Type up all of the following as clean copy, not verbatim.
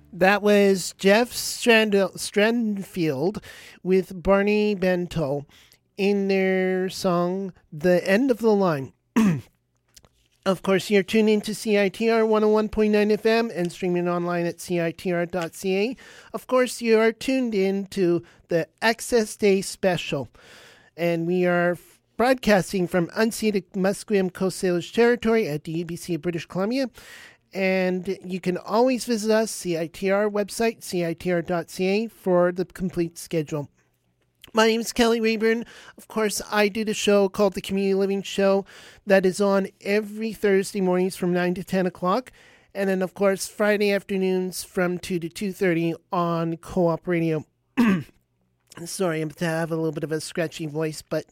That was Jeff Strandfield with Barney Bento in their song The End of the Line. Of course, you're tuned into CITR 101.9 FM and streaming online at CITR.ca. Of course, you are tuned in to the Access Day special. And we are broadcasting from unceded Musqueam Coast Salish territory at the UBC of British Columbia. And you can always visit us, CITR website, CITR.ca, for the complete schedule. My name is Kelly Rayburn. Of course, I do the show called The Community Living Show that is on every Thursday mornings from 9 to 10 o'clock. And then, of course, Friday afternoons from 2 to 2:30 on Co-op Radio. Sorry, I have a little bit of a scratchy voice, but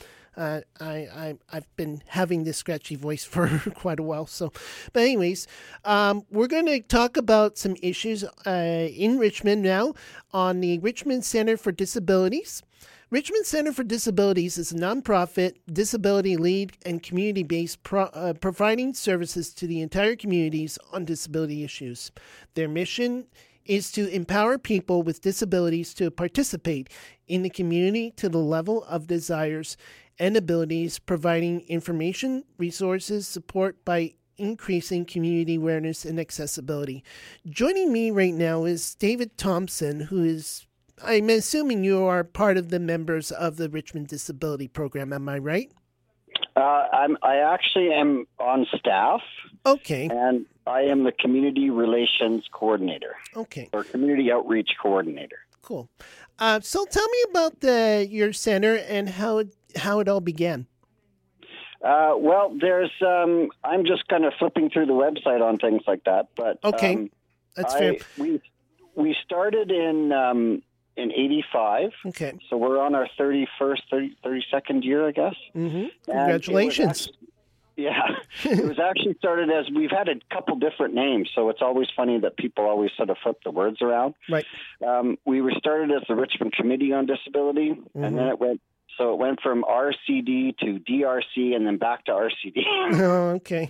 I've been having this scratchy voice for quite a while. But anyways, we're going to talk about some issues in Richmond now on the Richmond Center for Disabilities. Richmond Center for Disabilities is a nonprofit, disability lead, and community-based providing services to the entire communities on disability issues. Their mission is to empower people with disabilities to participate in the community to the level of desires and abilities, providing information, resources, support by increasing community awareness and accessibility. Joining me right now is David Thompson, who is, I'm assuming you are part of the members of the Richmond Disability Program, am I right? I actually am on staff. Okay. And I am the Community Relations Coordinator. Okay. Or Community Outreach Coordinator. Cool. So tell me about your center and how it all began. Well, there's I'm just kind of flipping through the website on things like that. But okay, that's fair. We started in 85. Okay. So we're on our 32nd year, I guess. Mm-hmm. Congratulations. It was actually started as, we've had a couple different names, so it's always funny that people always sort of flip the words around. Right. We were started as the Richmond Committee on Disability, mm-hmm. and then it went from RCD to DRC and then back to RCD. Oh, okay.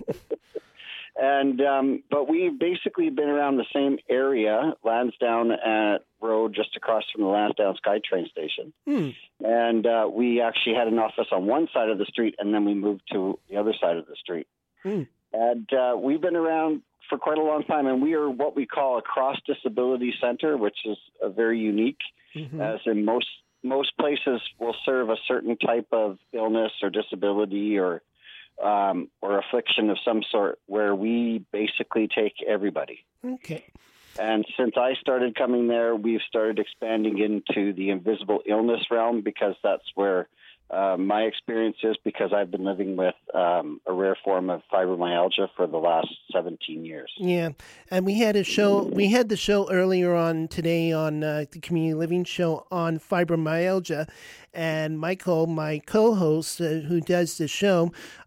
And but we've basically been around the same area, Lansdowne Road, just across from the Lansdowne SkyTrain station. And we actually had an office on one side of the street, and then we moved to the other side of the street. And we've been around for quite a long time, and we are what we call a cross-disability center, which is very unique, as in most places will serve a certain type of illness or disability or affliction of some sort, where we basically take everybody. Okay. And since I started coming there, we've started expanding into the invisible illness realm, because that's where my experience is, because I've been living with a rare form of fibromyalgia for the last 17 years. Yeah, and we had the show earlier on today on the Community Living Show on fibromyalgia, and Michael, my co-host who does the show,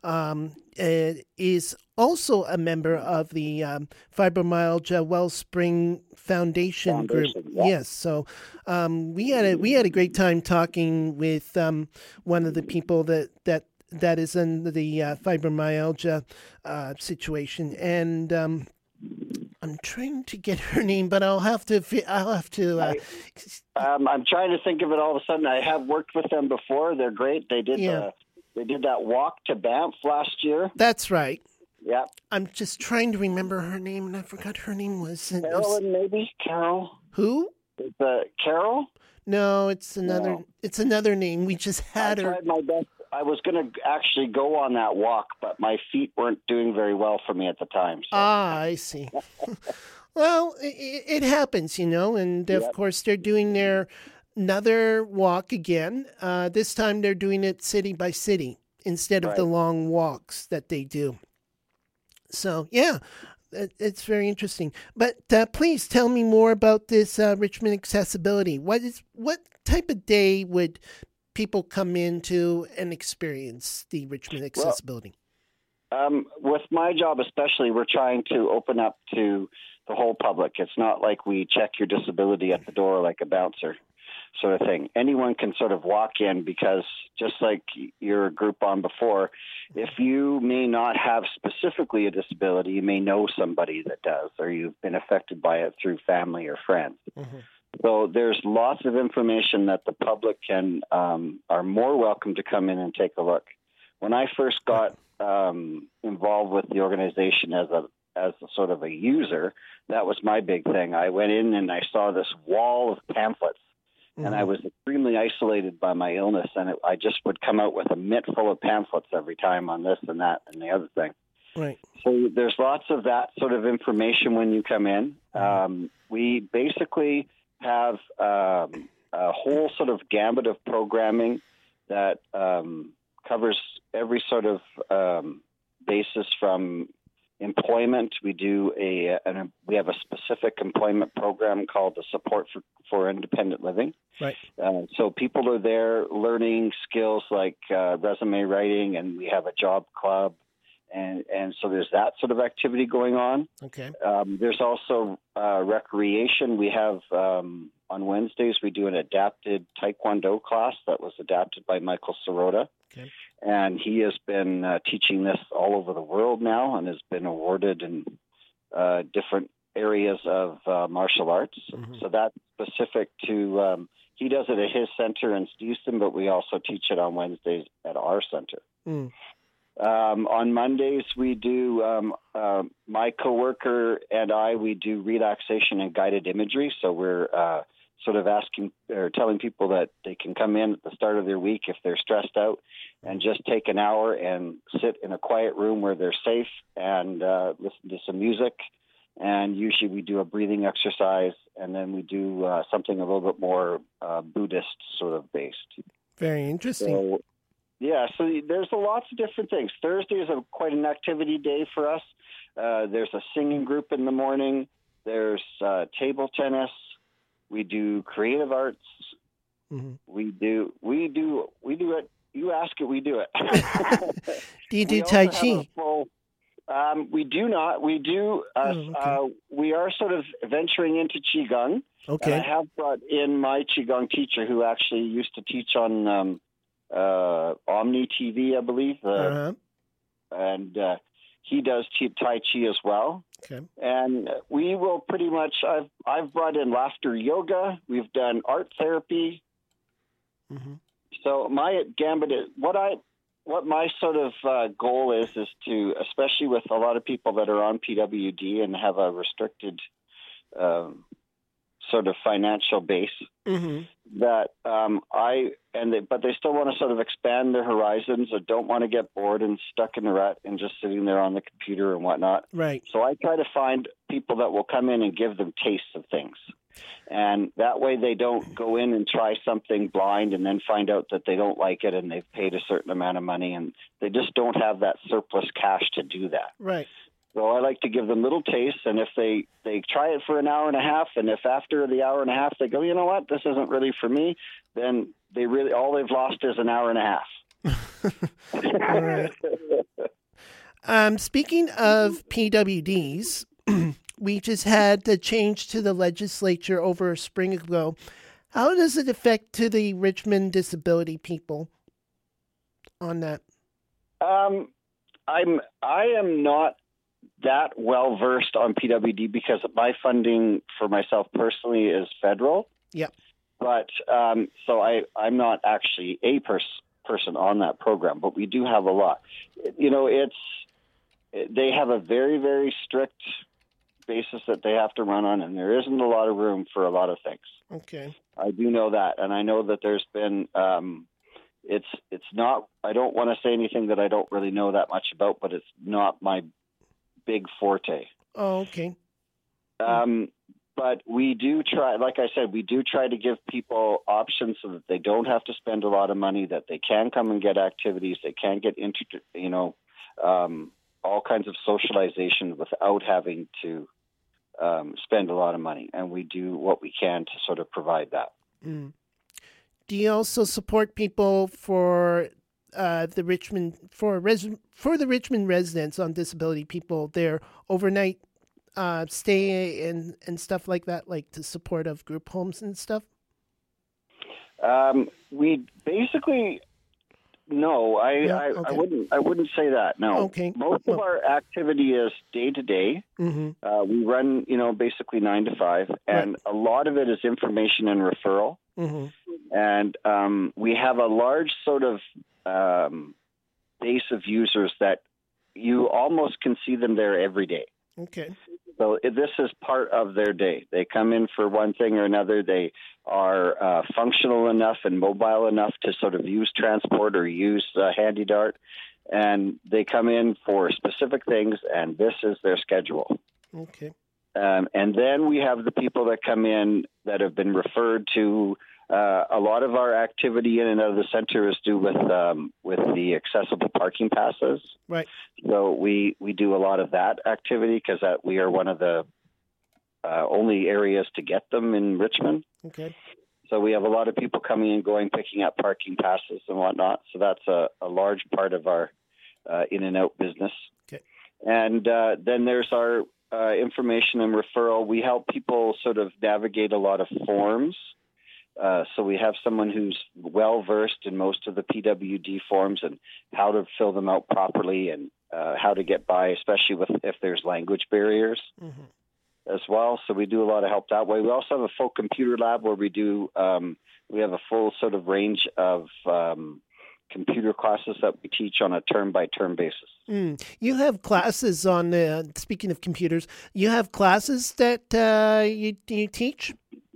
is also a member of the Fibromyalgia Wellspring Foundation group. Yeah. Yes, so we had a great time talking with one of the people that is in the fibromyalgia situation, and I'm trying to get her name, but I'll have to. I'm trying to think of it all of a sudden. I have worked with them before. They're great. They did that walk to Banff last year. That's right. Yeah. I'm just trying to remember her name, and I forgot her name was. Carolyn, maybe? Carol? Who? Carol? No, it's another. No. It's another name. We just had her. I tried my best. I was going to actually go on that walk, but my feet weren't doing very well for me at the time. So. Ah, I see. Well, it happens, and of course they're doing another walk again. This time they're doing it city by city instead of the long walks that they do. So, yeah, it's very interesting. But please tell me more about this Richmond Accessibility. What type of day would people come into and experience the Richmond Accessibility? With my job especially, we're trying to open up to the whole public. It's not like we check your disability at the door like a bouncer. sort of thing. Anyone can sort of walk in because just like your group on before, if you may not have specifically a disability, you may know somebody that does, or you've been affected by it through family or friends. Mm-hmm. So there's lots of information that the public can are more welcome to come in and take a look. When I first got involved with the organization as a sort of a user, that was my big thing. I went in and I saw this wall of pamphlets, mm-hmm. and I was extremely isolated by my illness, and I just would come out with a mitt full of pamphlets every time on this and that and the other thing. Right. So there's lots of that sort of information when you come in. We basically have a whole sort of gambit of programming that covers every sort of basis from employment. We do we have a specific employment program called the Support for Independent Living. Right. So people are there learning skills like resume writing, and we have a job club. And so there's that sort of activity going on. Okay. There's also recreation. We have on Wednesdays we do an adapted Taekwondo class that was adapted by Michael Sirota. Okay. And he has been teaching this all over the world now and has been awarded in different areas of martial arts. Mm-hmm. So that's specific to, he does it at his center in Steveston, but we also teach it on Wednesdays at our center. Mm. On Mondays, we do, my coworker and we do relaxation and guided imagery. So we're sort of asking or telling people that they can come in at the start of their week if they're stressed out and just take an hour and sit in a quiet room where they're safe and listen to some music. And usually we do a breathing exercise, and then we do something a little bit more Buddhist sort of based. Very interesting. So there's lots of different things. Thursday is quite an activity day for us. There's a singing group in the morning. There's table tennis. We do creative arts. Mm-hmm. We do it. You ask it, we do it. Do you do Tai Chi? We do not. We do. Okay. We are sort of venturing into Qigong. Okay. And I have brought in my Qigong teacher who actually used to teach on Omni TV, I believe. And he does Tai Chi as well. Okay. And we will pretty much, I've brought in laughter yoga. We've done art therapy. Mm-hmm. So my gambit is, what my sort of goal is to, especially with a lot of people that are on PWD and have a restricted sort of financial base, mm-hmm. that but they still want to sort of expand their horizons or don't want to get bored and stuck in the rut and just sitting there on the computer and whatnot. Right. So I try to find people that will come in and give them tastes of things. And that way they don't go in and try something blind and then find out that they don't like it and they've paid a certain amount of money and they just don't have that surplus cash to do that. Right. So I like to give them little tastes, and if they try it for an hour and a half, and if after the hour and a half they go, you know what, this isn't really for me, then all they've lost is an hour and a half. All right. Speaking of PWDs, we just had the change to the legislature over a spring ago. How does it affect to the Richmond disability people on that? I am not that well versed on PWD because my funding for myself personally is federal. Yep. But so I'm not actually a person on that program, but we do have a lot. You know, they have a very, very strict basis that they have to run on, and there isn't a lot of room for a lot of things. Okay. I do know that, and I know that there's been it's not. I don't want to say anything that I don't really know that much about, but it's not my big forte. Oh, okay. But we do try, like I said, we do try to give people options so that they don't have to spend a lot of money, that they can come and get activities, they can get into, all kinds of socialization without having to spend a lot of money. And we do what we can to sort of provide that. Mm. Do you also support people for the Richmond residents on disability, people, their overnight stay and stuff like that, like the support of group homes and stuff? We basically no. I wouldn't say that. No. Okay. Most of our activity is day to day. We run, basically 9 to 5, and a lot of it is information and referral. And we have a large sort of base of users that you almost can see them there every day. Okay. So this is part of their day. They come in for one thing or another. They are functional enough and mobile enough to sort of use transport or use Handy Dart, and they come in for specific things, and this is their schedule. Okay. And then we have the people that come in that have been referred to. A lot of our activity in and out of the center is due with the accessible parking passes. Right. So we do a lot of that activity because we are one of the only areas to get them in Richmond. Okay. So we have a lot of people coming and going, picking up parking passes and whatnot. So that's a large part of our in and out business. Okay. And then there's our information and referral. We help people sort of navigate a lot of forms. So we have someone who's well-versed in most of the PWD forms and how to fill them out properly and how to get by, especially if there's language barriers as well. So we do a lot of help that way. We also have a full computer lab where we have a full sort of range of computer classes that we teach on a term-by-term basis. You have classes on, speaking of computers, you have classes that you teach?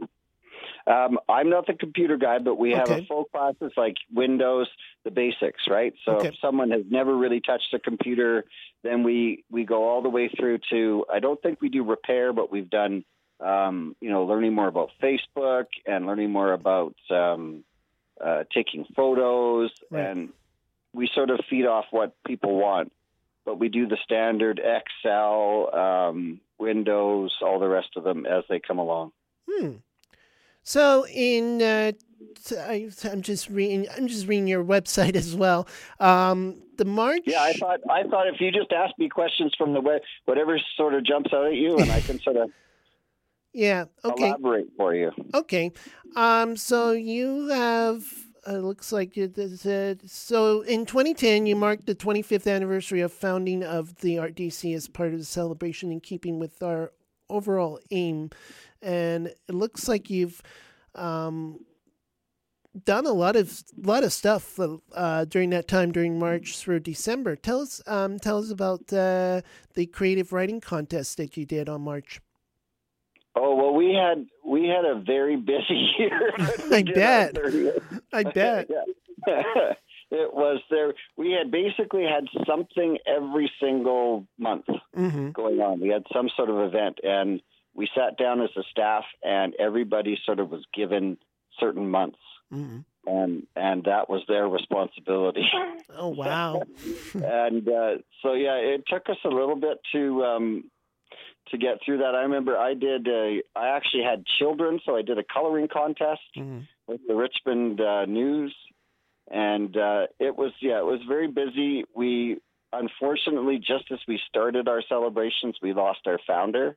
I'm not the computer guy, but we have a full classes like Windows, the basics, right? So if someone has never really touched a computer, then we go all the way through to, I don't think we do repair, but we've done, learning more about Facebook and learning more about taking photos. Right. And we sort of feed off what people want. But we do the standard Excel, Windows, all the rest of them as they come along. So I'm just reading your website as well. The March. Yeah, I thought if you just ask me questions from the web, whatever sort of jumps out at you, and I can sort of elaborate for you. Okay. So you have. Looks like so in 2010 you marked the 25th anniversary of founding of the RDC as part of the celebration in keeping with our overall aim, and it looks like you've done a lot of stuff during that time, during March through December. Tell us about the creative writing contest that you did on March. Oh well, we had a very busy year. I bet. Yeah. It was there. We had basically had something every single month going on. We had some sort of event, and we sat down as a staff, and everybody sort of was given certain months, and that was their responsibility. Oh wow! And it took us a little bit to get through that. I remember I actually had children, so I did a coloring contest with the Richmond News. And it was very busy. We, unfortunately, just as we started our celebrations, we lost our founder.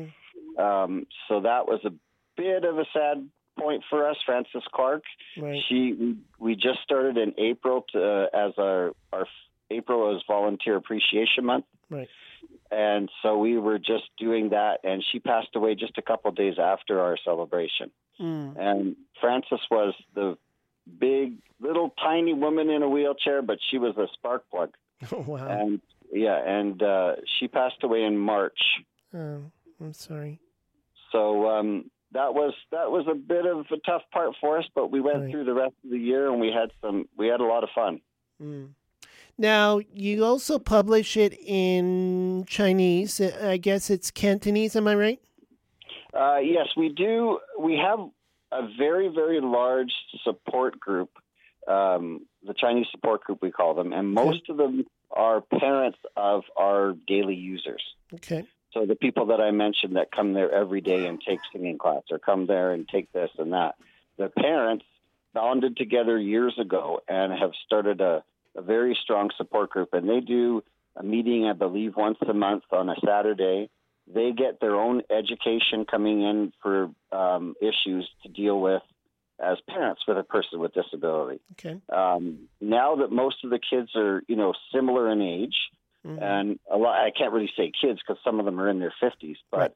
So that was a bit of a sad point for us, Frances Clark. Right. We just started in April as our April is Volunteer Appreciation Month. Right. And so we were just doing that, and she passed away just a couple of days after our celebration. And Frances was the big, little, tiny woman in a wheelchair, but she was a spark plug. Oh, wow. And she passed away in March. Oh, I'm sorry. So that was a bit of a tough part for us, but we went through the rest of the year, and we had a lot of fun. Now, you also publish it in Chinese. I guess it's Cantonese, am I right? Yes, we do. We have a very, very large support group, the Chinese support group we call them, and most of them are parents of our daily users. Okay. So the people that I mentioned that come there every day and take singing class or come there and take this and that, the parents bonded together years ago and have started a very strong support group, and they do a meeting, I believe, once a month on a Saturday. They get their own education coming in for issues to deal with, as parents with a person with disability. Okay. Now that most of the kids are, similar in age, and a lot, I can't really say kids because some of them are in their 50s, but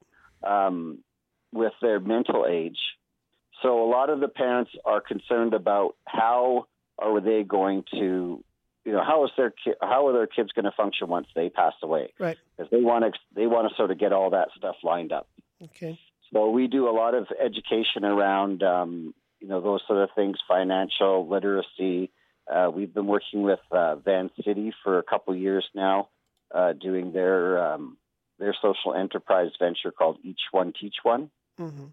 with their mental age. So a lot of the parents are concerned about how are they going to, how are their kids going to function once they pass away? Right. Because they want to sort of get all that stuff lined up. Okay. So we do a lot of education around, those sort of things, financial literacy. We've been working with Van City for a couple of years now, doing their social enterprise venture called Each One Teach One. Mm-hmm.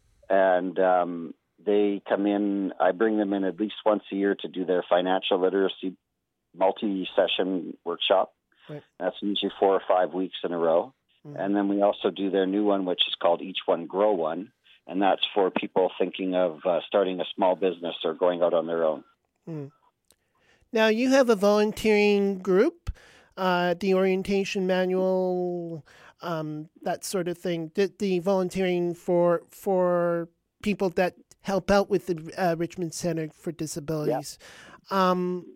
And they come in, I bring them in at least once a year to do their financial literacy multi-session workshop. Right. That's usually 4 or 5 weeks in a row. Mm-hmm. And then we also do their new one, which is called Each One Grow One. And that's for people thinking of starting a small business or going out on their own. Mm. Now, you have a volunteering group, the orientation manual, that sort of thing, the volunteering for people that help out with the Richmond Center for Disabilities. Yeah.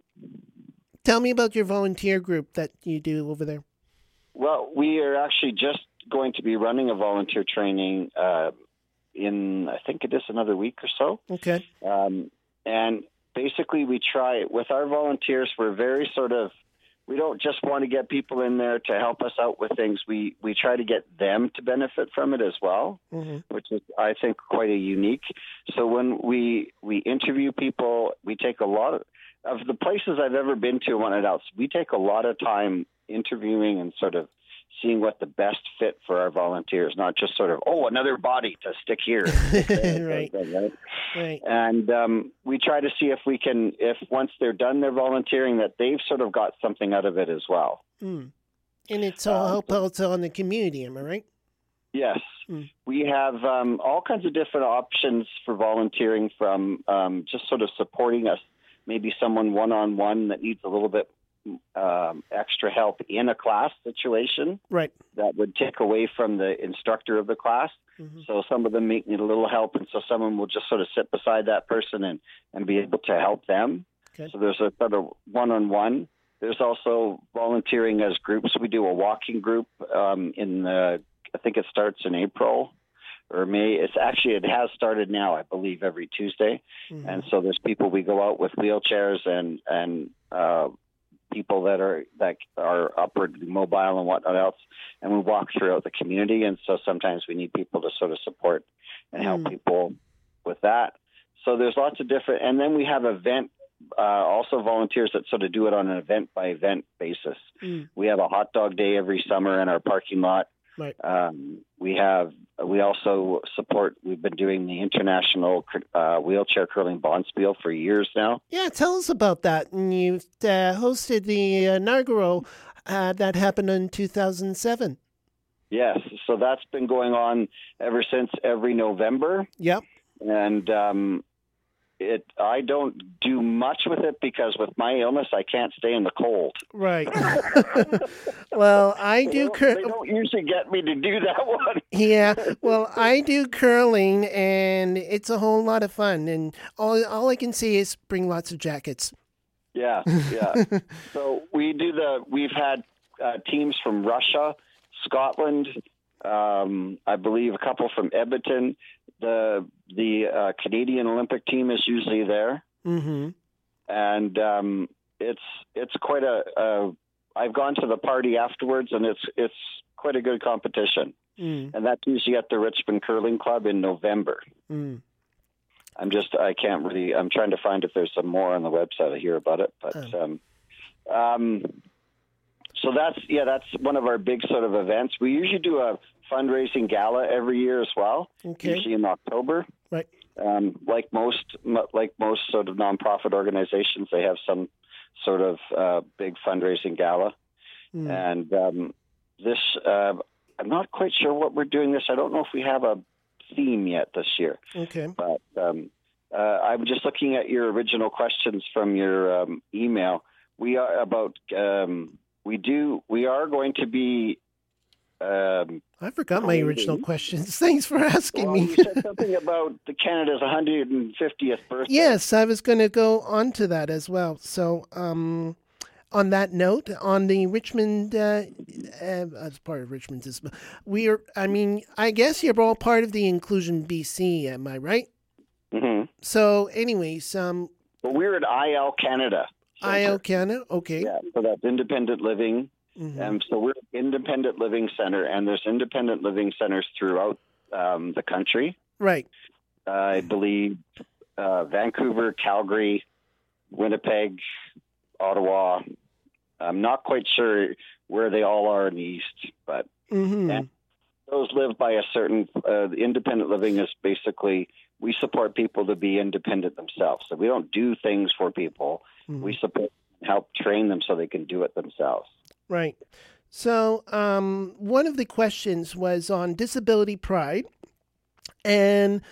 Tell me about your volunteer group that you do over there. Well, we are actually just going to be running a volunteer training in, I think it is another week or so. Okay. And basically we try, with our volunteers, we're very we don't just want to get people in there to help us out with things. We try to get them to benefit from it as well, which is, I think, quite a unique. So when we interview people, we take a lot of the places I've ever been to and wanted else. We take a lot of time interviewing and sort of seeing what the best fit for our volunteers, not just sort of, another body to stick here. Right. Right. And we try to see if once they're done their volunteering, that they've sort of got something out of it as well. Mm. And it's all help also on the community, am I right? Yes. We have all kinds of different options for volunteering, from just sort of supporting us, maybe someone one-on-one that needs a little bit extra help in a class situation, right? That would take away from the instructor of the class. So some of them may need a little help, and so someone will just sort of sit beside that person and be able to help them. Okay. So there's a sort of one-on-one. There's also volunteering as groups. We do a walking group I think it starts in April or May. It has started now, I believe, every Tuesday. And so there's people, we go out with wheelchairs and people that are upwardly mobile and whatnot else, and we walk throughout the community. And so sometimes we need people to sort of support and help people with that. So there's lots of different, and then we have also volunteers that sort of do it on an event by event basis. We have a hot dog day every summer in our parking lot. Right. We also support, we've been doing the International Wheelchair Curling Bonspiel for years now. Yeah, tell us about that. And you've hosted the inaugural that happened in 2007. Yes, so that's been going on ever since, every November. Yep. And I don't do much with it because with my illness, I can't stay in the cold. Right. Well, I do. They don't usually get me to do that one. Yeah. Well, I do curling, and it's a whole lot of fun. And all I can say is bring lots of jackets. Yeah. So we've had teams from Russia, Scotland, I believe a couple from Edmonton. The Canadian Olympic team is usually there, and it's quite I've gone to the party afterwards, and it's quite a good competition, and that's usually at the Richmond Curling Club in November. I'm trying to find if there's some more on the website. I hear about it, but so that's one of our big sort of events. We usually do a fundraising gala every year as well, usually in October. Right. Like most sort of nonprofit organizations, they have some sort of big fundraising gala. And this, I'm not quite sure what we're doing this. I don't know if we have a theme yet this year. Okay. But I'm just looking at your original questions from your email. We are going to be I forgot my original questions. Thanks for asking me. You said something about the Canada's 150th birthday. Yes, I was going to go on to that as well. So, on that note, on the Richmond, as part of Richmond's, I guess you're all part of the Inclusion BC, am I right? Mm-hmm. So, anyways, Well, we're at IL Canada. IL Canada, okay. Yeah, so that's Independent Living. Mm-hmm. And so we're an Independent Living Center, and there's Independent Living Centers throughout the country. Right. I believe Vancouver, Calgary, Winnipeg, Ottawa. I'm not quite sure where they all are in the east, but and those live by a certain. Independent living is basically we support people to be independent themselves. So we don't do things for people. Mm-hmm. We support, help train them so they can do it themselves. Right. So one of the questions was on disability pride, and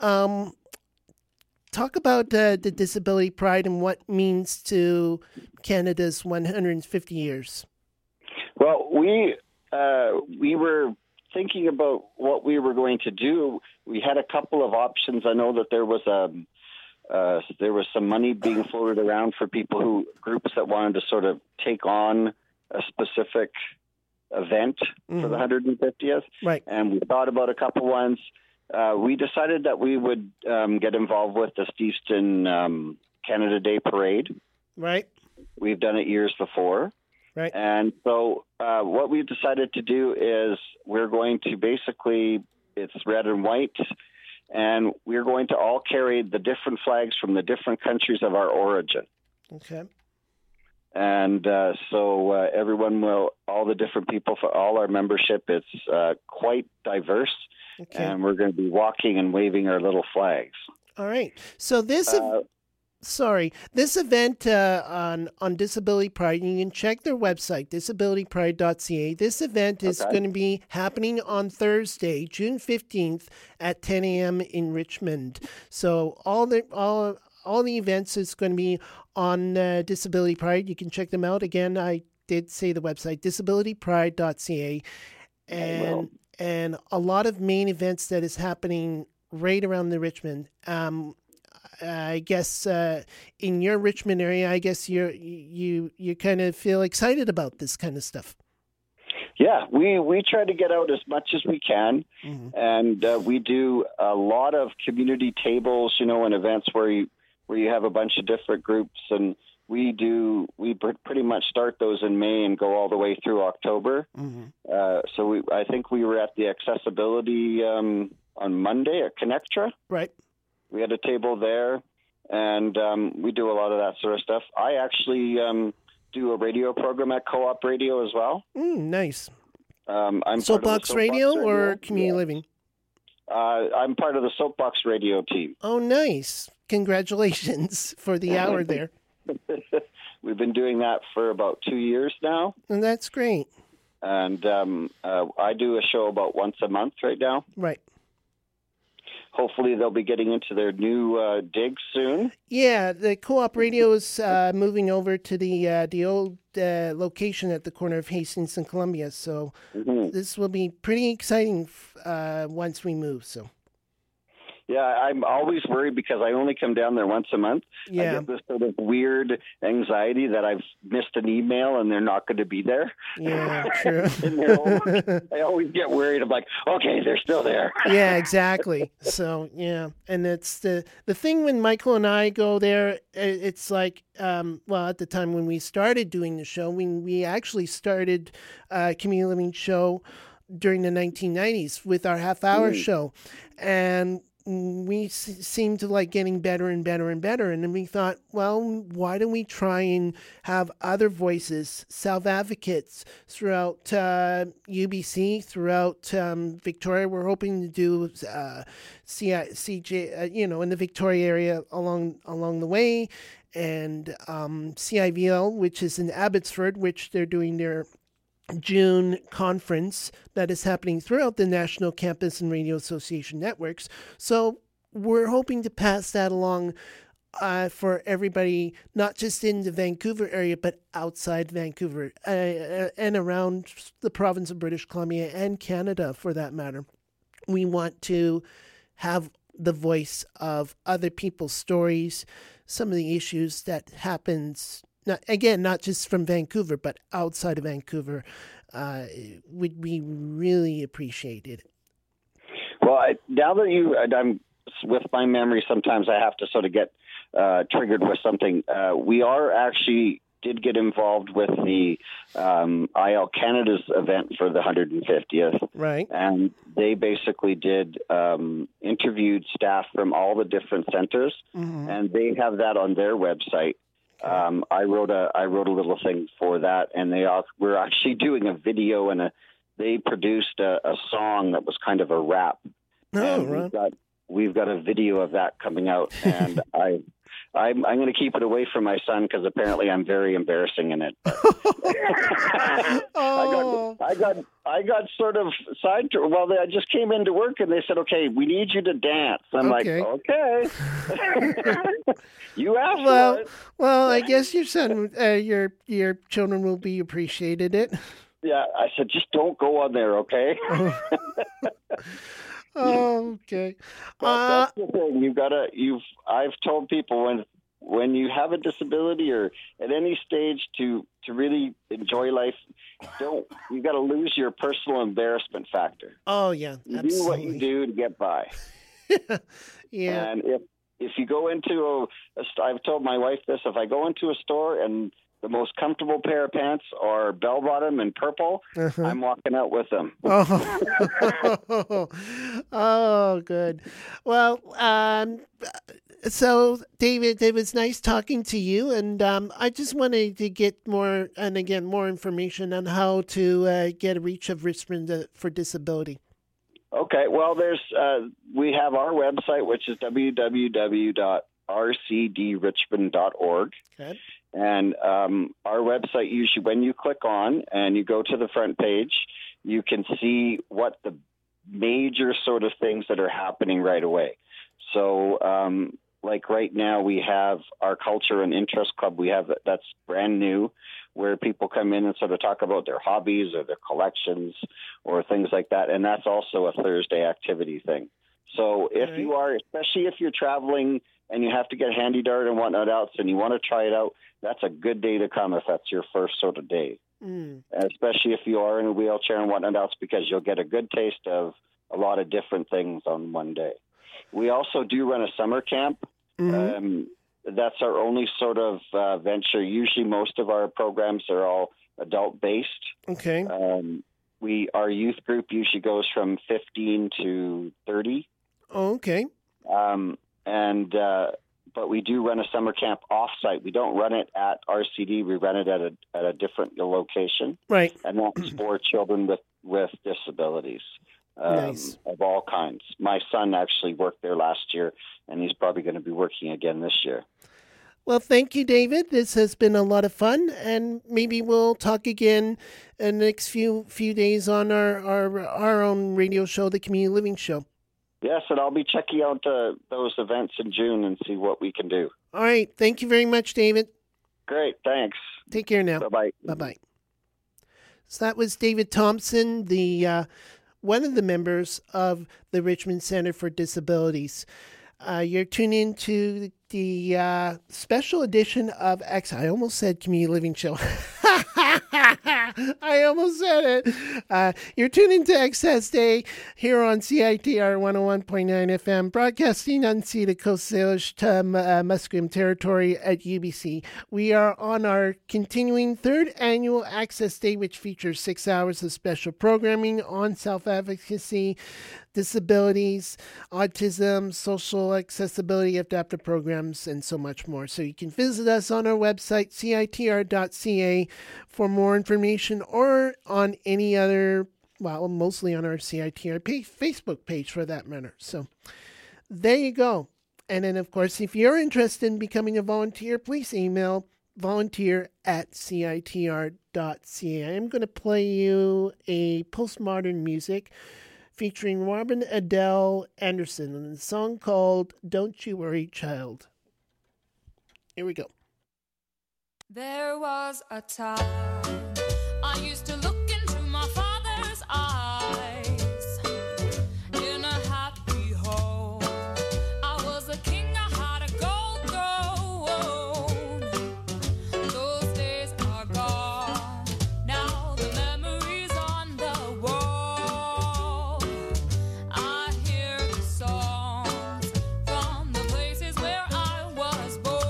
talk about the disability pride and what it means to Canada's 150 years. Well, we were thinking about what we were going to do. We had a couple of options. I know that there was some money being floated around for groups that wanted to sort of take on a specific event for the 150th. Right. And we thought about a couple ones. We decided that we would get involved with the Steveston Canada Day Parade. Right. We've done it years before. Right. And so what we've decided to do is we're going to basically, it's red and white, and we're going to all carry the different flags from the different countries of our origin. Okay. And so everyone all the different people for all our membership, it's quite diverse. Okay. And we're going to be walking and waving our little flags. All right. So this event on Disability Pride, you can check their website, disabilitypride.ca. This event is going to be happening on Thursday, June 15th at 10 a.m. in Richmond. So all the events is going to be on Disability Pride. You can check them out. Again, I did say the website, disabilitypride.ca. And a lot of main events that is happening right around the Richmond. I guess in your Richmond area, I guess you kind of feel excited about this kind of stuff. Yeah, we try to get out as much as we can, and we do a lot of community tables, and events where you have a bunch of different groups, and we pretty much start those in May and go all the way through October. So I think we were at the accessibility on Monday at Connectra. Right. We had a table there, and we do a lot of that sort of stuff. I actually do a radio program at Co-op Radio as well. Nice. I'm Soapbox Radio or Community Living? I'm part of the Soapbox Radio team. Oh, nice. Congratulations for the hour there. We've been doing that for about 2 years now. And that's great. And I do a show about once a month right now. Right. Hopefully they'll be getting into their new digs soon. Yeah, the Co-op Radio is moving over to the old location at the corner of Hastings and Columbia. So this will be pretty exciting once we move. So. Yeah, I'm always worried because I only come down there once a month. Yeah. I get this sort of weird anxiety that I've missed an email and they're not going to be there. Yeah, true. I always get worried. I'm like, okay, they're still there. Yeah, exactly. So, yeah. And it's the thing when Michael and I go there, it's like, at the time when we started doing the show, we actually started a community living show during the 1990s with our half-hour show. And we seemed to like getting better and better and better. And then we thought, well, why don't we try and have other voices, self-advocates throughout UBC, throughout Victoria. We're hoping to do CJ, in the Victoria area along the way. And CIVL, which is in Abbotsford, which they're doing their June conference that is happening throughout the National Campus and Radio Association networks. So we're hoping to pass that along for everybody, not just in the Vancouver area, but outside Vancouver and around the province of British Columbia and Canada, for that matter. We want to have the voice of other people's stories, some of the issues that happens, not just from Vancouver, but outside of Vancouver, would be really appreciated. Well, now that I'm with my memory, sometimes I have to sort of get triggered with something. We did get involved with the IL Canada's event for the 150th. Right. And they basically interviewed staff from all the different centers, and they have that on their website. Okay. I wrote a little thing for that, and we're actually doing a video, and they produced a song that was kind of a rap. Oh, right. We've got a video of that coming out, and I'm going to keep it away from my son because apparently I'm very embarrassing in it. Oh. I got sort of sidetracked. Well, I just came into work and they said, "Okay, we need you to dance." I'm okay. Like, "Okay." You asked for it. Well, I guess your son, your children will be appreciated it. Yeah, I said, just don't go on there, okay? Oh, okay. That's the thing. I've told people when you have a disability or at any stage to really enjoy life, you got to lose your personal embarrassment factor. Oh yeah, you do what you do to get by. Yeah. And if you go into I've told my wife this, if I go into a store and the most comfortable pair of pants are bell bottom and purple, I'm walking out with them. Oh, good. Well, so David, it was nice talking to you, and I just wanted to get more information on how to get a reach of Richmond for Disability. Okay. Well, we have our website, which is www.rcdrichmond.org. Okay. And our website, usually when you click on and you go to the front page, you can see what the major sort of things that are happening right away. So like right now we have our Culture and Interest Club. That's brand new, where people come in and sort of talk about their hobbies or their collections or things like that. And that's also a Thursday activity thing. So if you are, especially if you're traveling and you have to get handy dart and whatnot else and you want to try it out, that's a good day to come if that's your first sort of day. Especially if you are in a wheelchair and whatnot else, because you'll get a good taste of a lot of different things on one day. We also do run a summer camp. That's our only sort of venture. Usually most of our programs are all adult-based. Okay. Our youth group usually goes from 15 to 30. Oh, okay. But we do run a summer camp off-site. We don't run it at RCD. We run it at a different location. Right. And that's for children with disabilities nice. Of all kinds. My son actually worked there last year, and he's probably going to be working again this year. Well, thank you, David. This has been a lot of fun, and maybe we'll talk again in the next few days on our own radio show, the Community Living Show. Yes, and I'll be checking out those events in June and see what we can do. All right. Thank you very much, David. Great. Thanks. Take care now. Bye-bye. Bye-bye. So that was David Thompson, the one of the members of the Richmond Center for Disabilities. You're tuned in to the special edition of I almost said Community Living Show. I almost said it. You're tuned into Access Day here on CITR 101.9 FM, broadcasting unceded Coast Salish to Musqueam territory at UBC. We are on our continuing third annual Access Day, which features 6 hours of special programming on self-advocacy, disabilities, autism, social accessibility, adaptive programs, and so much more. So you can visit us on our website, citr.ca, for more information, or on any other, mostly on our CITR Facebook page for that matter. So there you go. And then, of course, if you're interested in becoming a volunteer, please email volunteer@citr.ca. I'm going to play you a postmodern music featuring Robin Adele Anderson and a song called Don't You Worry, Child. Here we go. There was a time I used to look into my father's eyes. In a happy home, I was a king, I had a gold throne. Those days are gone, now the memories on the wall. I hear the songs from the places where I was born.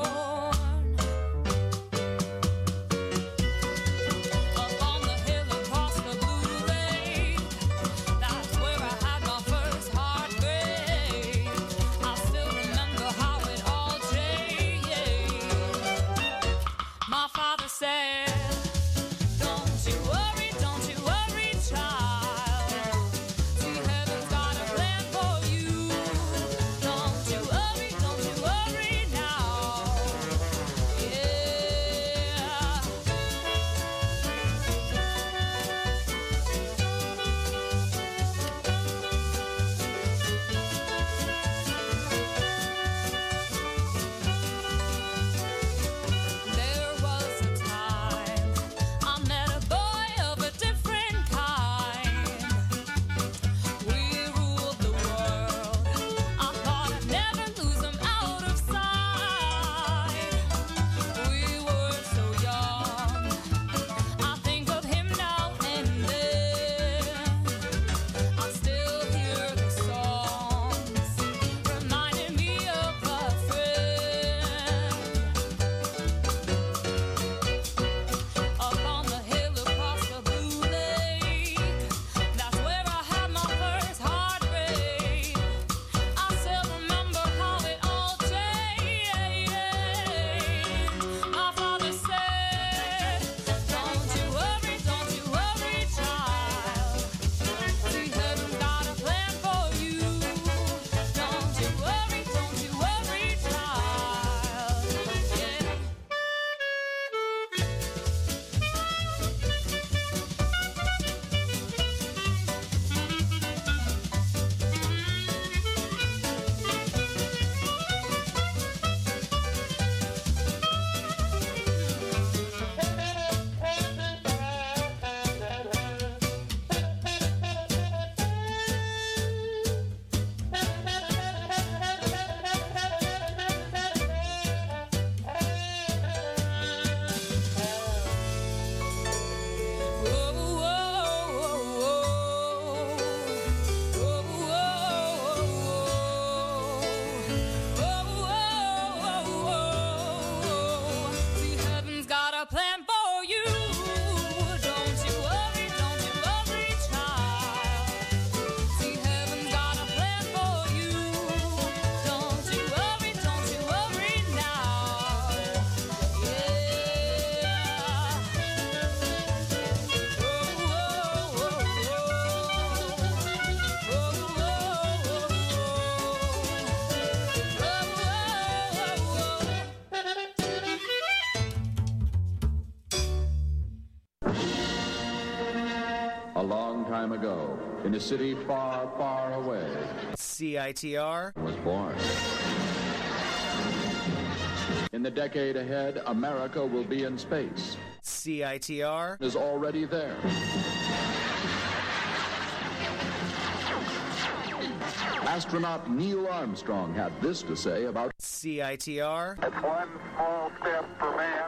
Up on the hill across the blue lake, that's where I had my first heartbreak. I still remember how it all changed. My father said, don't you worry, child. See, heaven's got a plan for you. Don't you worry now. Yeah. There was a time I met a boy of a different kind. We ruled the world. I thought I'd never lose him out of sight. We were so young. I think of him now and then. I still hear the songs reminding me of a friend. Up on the hill across the blue lake, that's where I had my first heartbreak. I still remember how it all changed. My father said, don't you worry, child. See, heaven's got a plan for you. Don't you worry, child. Yeah. See, heaven's got a plan for you. Don't you worry, child. See, heaven's got a plan for you. Don't you worry now. A long time ago, in a city far, far away, CITR was born. In the decade ahead, America will be in space. CITR Is already there. Astronaut Neil Armstrong had this to say about CITR It's one small step for man.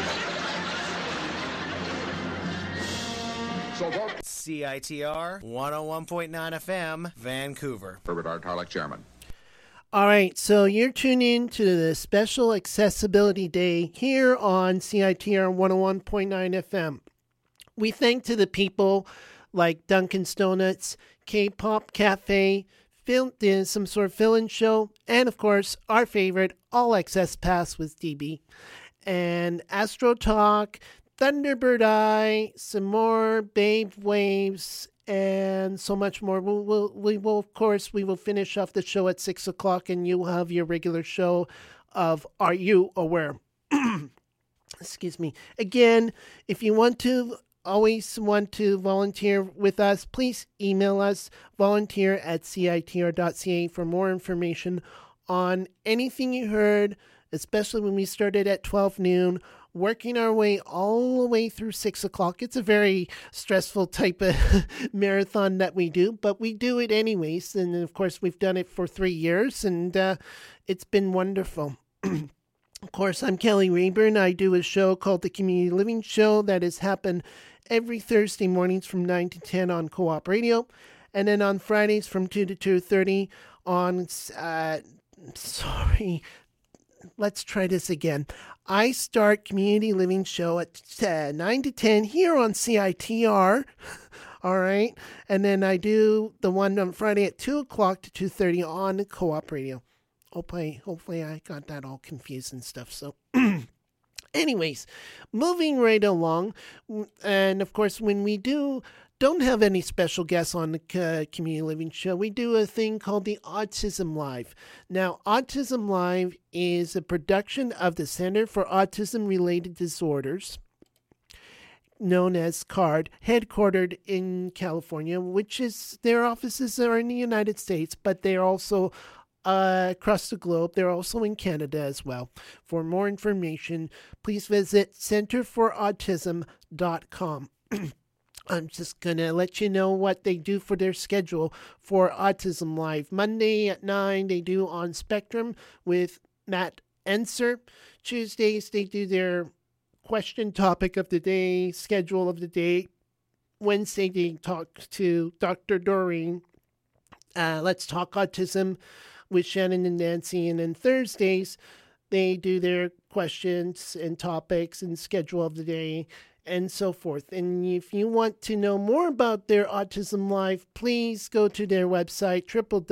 So vote CITR 101.9 FM, Vancouver. Herbert R. Tarlek, Chairman. All right, so you're tuned in to the special Accessibility Day here on CITR 101.9 FM. We thank to the people like Dunkin's Donuts, K-Pop Cafe, Some Sort of Fill-In Show, and of course, our favorite, All Access Pass with DB, and Astro Talk, Thunderbird Eye, some more Babe Waves, and so much more. We will, of course, we will finish off the show at 6 o'clock, and you'll have your regular show of Are You Aware? Excuse me. Again, if you always want to volunteer with us, please email us, volunteer@citr.ca for more information on anything you heard especially when we started at 12 noon, working our way all the way through 6 o'clock. It's a very stressful type of marathon that we do, but we do it anyways. And of course, we've done it for 3 years, and it's been wonderful. Of course, I'm Kelly Rayburn. I do a show called The Community Living Show that has happened every Thursday mornings from 9 to 10 on Co-op Radio. And then on Fridays from 2 to 2:30 on, let's try this again. I start Community Living Show at 9 to 10 here on CITR. All right. And then I do the one on Friday at 2 o'clock to 2:30 on Co-op Radio. Hopefully I got that all confused and stuff. So anyways, moving right along. And of course, when we don't have any special guests on the Community Living Show, we do a thing called the Autism Live. Now, Autism Live is a production of the Center for Autism-Related Disorders, known as CARD, headquartered in California, which is, their offices are in the United States, but they're also across the globe. They're also in Canada as well. For more information, please visit centerforautism.com. I'm just going to let you know what they do for their schedule for Autism Live. Monday at 9, they do On Spectrum with Matt Enser. Tuesdays, they do their question topic of the day, schedule of the day. Wednesday, they talk to Dr. Doreen. Let's Talk Autism with Shannon and Nancy. And then Thursdays, they do their questions and topics and schedule of the day and so forth. And if you want to know more about their Autism Live, please go to their website,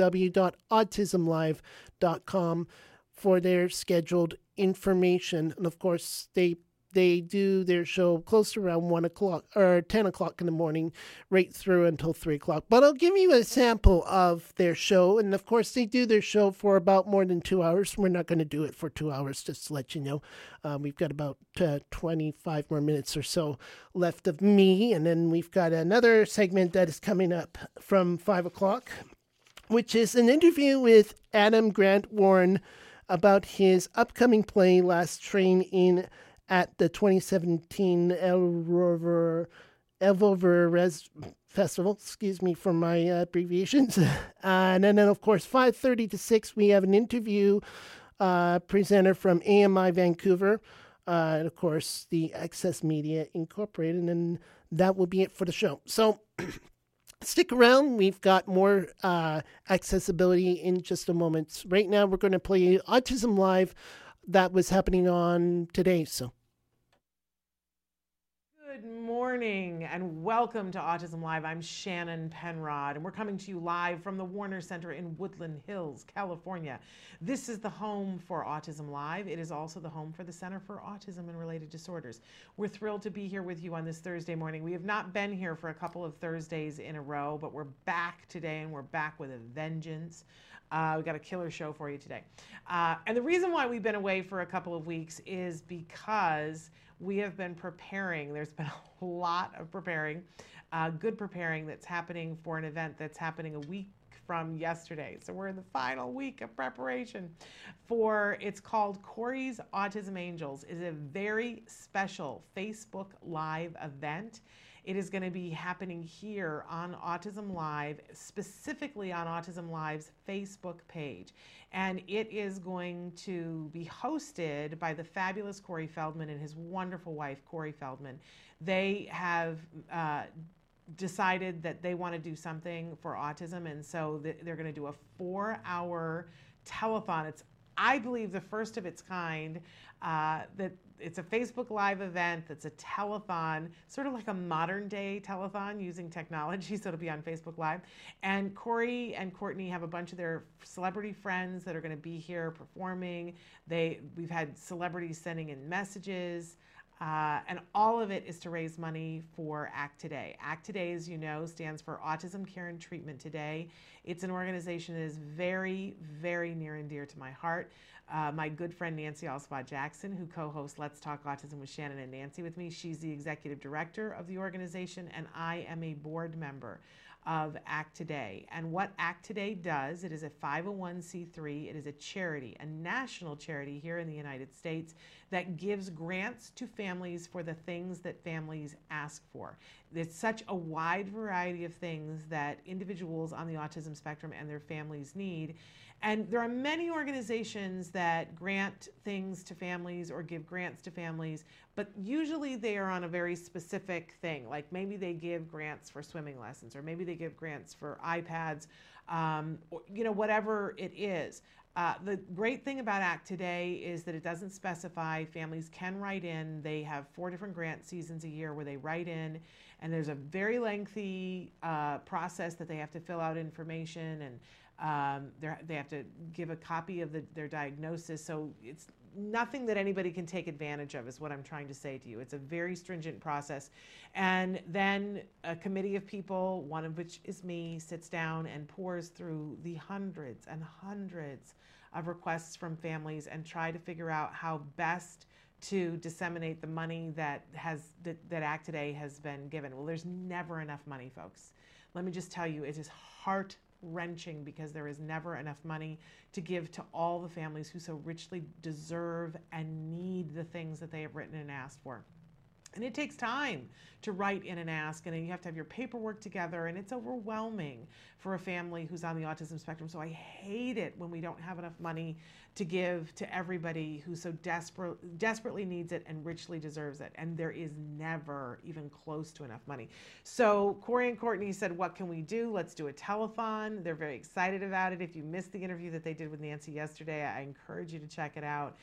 www.autismlive.com, for their scheduled information. And of course, they do their show close to around 1 o'clock or 10 o'clock in the morning, right through until 3 o'clock. But I'll give you a sample of their show. And of course, they do their show for about more than 2 hours. We're not going to do it for 2 hours, just to let you know. We've got about 25 more minutes or so left of me. And then we've got another segment that is coming up from 5 o'clock, which is an interview with Adam Grant Warren about his upcoming play, Last Train In, at the 2017 Elvover Festival. Excuse me for my abbreviations. And then, of course, 5:30 to 6, we have an interview presenter from AMI Vancouver. And, of course, the Access Media Incorporated. And that will be it for the show. So stick around. We've got more accessibility in just a moment. Right now, we're going to play Autism Live that was happening on today. So good morning and welcome to Autism Live. I'm Shannon Penrod, and we're coming to you live from the Warner Center in Woodland Hills, California. This is the home for Autism Live. It is also the home for the Center for Autism and Related Disorders. We're thrilled to be here with you on this Thursday morning. We have not been here for a couple of Thursdays in a row, but we're back today, and we're back with a vengeance. We've got a killer show for you today. And the reason why we've been away for a couple of weeks is because we have been preparing. There's been a lot of preparing, good preparing that's happening for an event that's happening a week from yesterday. So we're in the final week of preparation for, it's called Corey's Autism Angels. It's a very special Facebook Live event. It is going to be happening here on Autism Live, specifically on Autism Live's Facebook page. And it is going to be hosted by the fabulous Corey Feldman and his wonderful wife, Corey Feldman. They have decided that they want to do something for autism, and so they're going to do a 4-hour telethon. It's, I believe, the first of its kind. That it's a Facebook Live event that's a telethon, sort of like a modern day telethon using technology, so it'll be on Facebook Live. And Corey and Courtney have a bunch of their celebrity friends that are going to be here performing. We've had celebrities sending in messages. And all of it is to raise money for ACT Today. ACT Today, as you know, stands for Autism Care and Treatment Today. It's an organization that is very, very near and dear to my heart. My good friend Nancy Alspaugh-Jackson, who co-hosts Let's Talk Autism with Shannon and Nancy with me, she's the executive director of the organization, and I am a board member. of Act Today. And what Act Today does, it is a 501c3. It is a charity, a national charity here in the United States that gives grants to families for the things that families ask for. There's such a wide variety of things that individuals on the autism spectrum and their families need. And there are many organizations that grant things to families or give grants to families, but usually they are on a very specific thing. Like maybe they give grants for swimming lessons, or maybe they give grants for iPads, or, whatever it is. The great thing about Act Today is that it doesn't specify. Families can write in. They have 4 different grant seasons a year where they write in, and there's a very lengthy process that they have to fill out information, and they have to give a copy of their diagnosis. So it's nothing that anybody can take advantage of, is what I'm trying to say to you. It's a very stringent process. And then a committee of people, one of which is me, sits down and pours through the hundreds and hundreds of requests from families and try to figure out how best to disseminate the money that Act Today has been given. Well, there's never enough money, folks. Let me just tell you, it is heart-wrenching because there is never enough money to give to all the families who so richly deserve and need the things that they have written and asked for. And it takes time to write in and ask, and then you have to have your paperwork together, and it's overwhelming for a family who's on the autism spectrum. So I hate it when we don't have enough money to give to everybody who so desperately needs it and richly deserves it. And there is never even close to enough money. So Corey and Courtney said, what can we do? Let's do a telethon. They're very excited about it. If you missed the interview that they did with Nancy yesterday, I encourage you to check it out.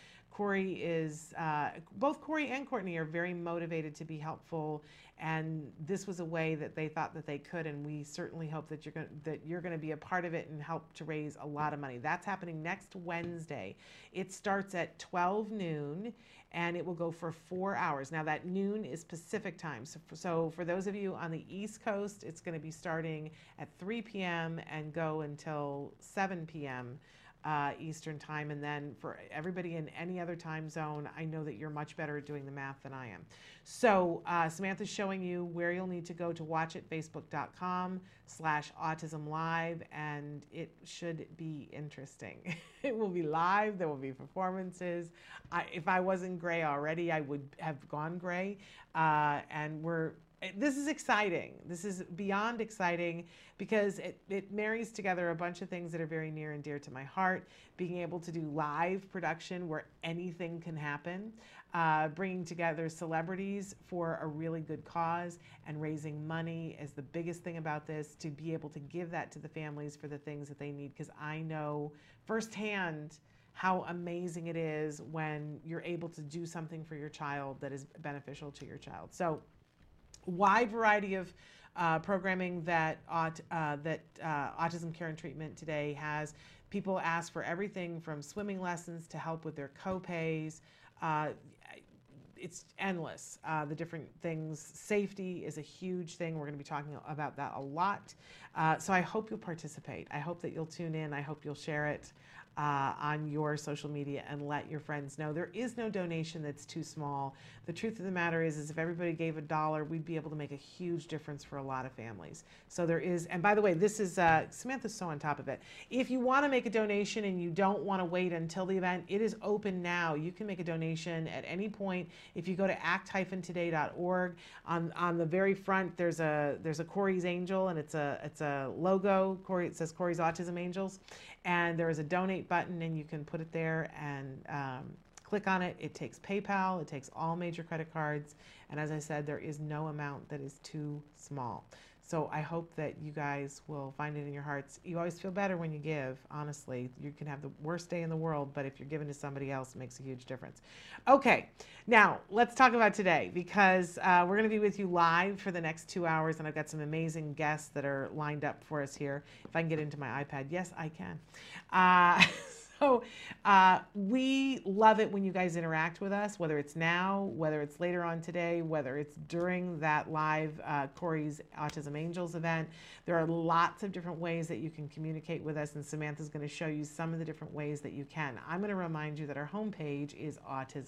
Both Corey and Courtney are very motivated to be helpful, and this was a way that they thought that they could, and we certainly hope that you're going to be a part of it and help to raise a lot of money. That's happening next Wednesday. It starts at 12 noon, and it will go for 4 hours. Now, that noon is Pacific time. So for those of you on the East Coast, it's going to be starting at 3 p.m. and go until 7 p.m. Eastern time. And then for everybody in any other time zone, I know that you're much better at doing the math than I am. So Samantha's showing you where you'll need to go to watch it, facebook.com/autismlive, and it should be interesting. It will be live. There will be performances. If I wasn't gray already, I would have gone gray. This is exciting. This is beyond exciting because it marries together a bunch of things that are very near and dear to my heart. Being able to do live production where anything can happen, bringing together celebrities for a really good cause, and raising money is the biggest thing about this, to be able to give that to the families for the things that they need, because I know firsthand how amazing it is when you're able to do something for your child that is beneficial to your child. So wide variety of programming that Autism Care and Treatment Today has. People ask for everything from swimming lessons to help with their co-pays. It's endless, the different things. Safety is a huge thing. We're going to be talking about that a lot. So I hope you'll participate. I hope that you'll tune in. I hope you'll share it on your social media and let your friends know. There is no donation that's too small. The truth of the matter is if everybody gave $1, we'd be able to make a huge difference for a lot of families. So there is, and by the way, this is, Samantha's so on top of it. If you want to make a donation and you don't want to wait until the event, it is open now. You can make a donation at any point. If you go to act-today.org, on the very front, there's a Corey's Angel, and it's a logo. It says Corey's Autism Angels. And there is a donate button, and you can put it there and click on it. It takes PayPal. It takes all major credit cards. And as I said, there is no amount that is too small. So I hope that you guys will find it in your hearts. You always feel better when you give, honestly. You can have the worst day in the world, but if you're giving to somebody else, it makes a huge difference. Okay, now let's talk about today, because we're going to be with you live for the next 2 hours, and I've got some amazing guests that are lined up for us here. If I can get into my iPad. Yes, I can. So we love it when you guys interact with us, whether it's now, whether it's later on today, whether it's during that live Corey's Autism Angels event. There are lots of different ways that you can communicate with us, and Samantha's going to show you some of the different ways that you can. I'm going to remind you that our homepage is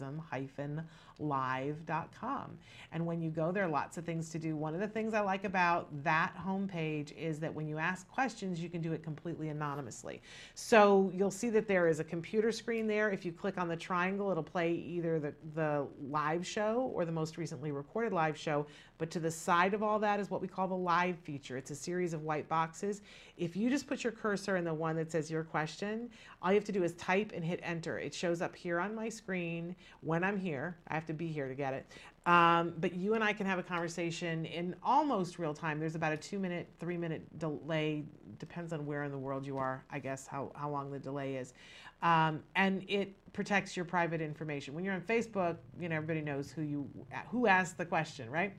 autism-live.com. And when you go there, lots of things to do. One of the things I like about that homepage is that when you ask questions, you can do it completely anonymously. So you'll see that there is a computer screen there. If you click on the triangle, it'll play either the live show or the most recently recorded live show. But to the side of all that is what we call the live feature. It's a series of white boxes. If you just put your cursor in the one that says your question, all you have to do is type and hit enter. It shows up here on my screen when I'm here. I have to be here to get it. But you and I can have a conversation in almost real time. There's about a 2-minute, 3-minute delay. Depends on where in the world you are, I guess, how long the delay is. And it protects your private information. When you're on Facebook, everybody knows who asked the question, right?